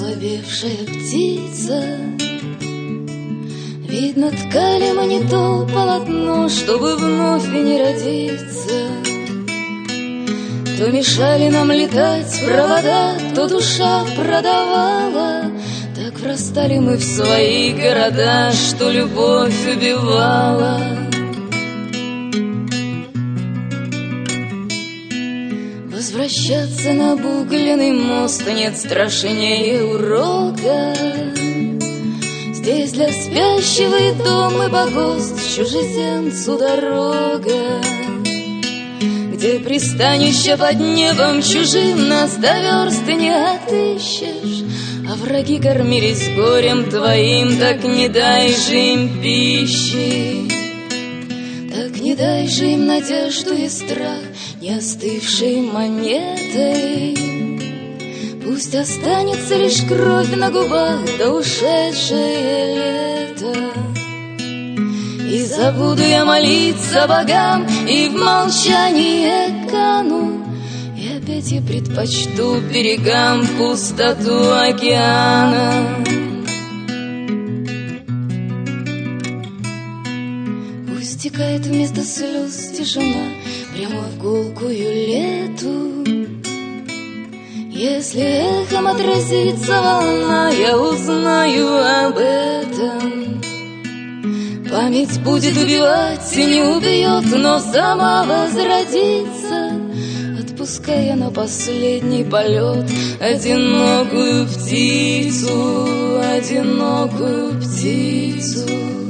ослабевшая птица. Видно, ткали мы не то полотно, чтобы вновь и не родиться. То мешали нам летать провода, то душа продавала. Так врастали мы в свои города, что любовь убивала. Возвращаться на обугленный мост нет страшнее урока. Здесь для спящего и дом, и погост чужеземцу дорога. Где пристанище под небом чужим нас до версты не отыщешь. А враги кормились горем твоим, так не дай же им пищи. Так не дай же им надежду и страх, не остывшей монетой. Пусть останется лишь кровь на губах, да ушедшее лето. И забуду я молиться богам, и в молчании кану. И опять я предпочту берегам пустоту океана. Пусть текает вместо слез тишина прямо в гулкую лету. Если эхом отразится волна, я узнаю об этом. Память будет убивать и не убьет, но сама возродится, отпуская на последний полет одинокую птицу, одинокую птицу.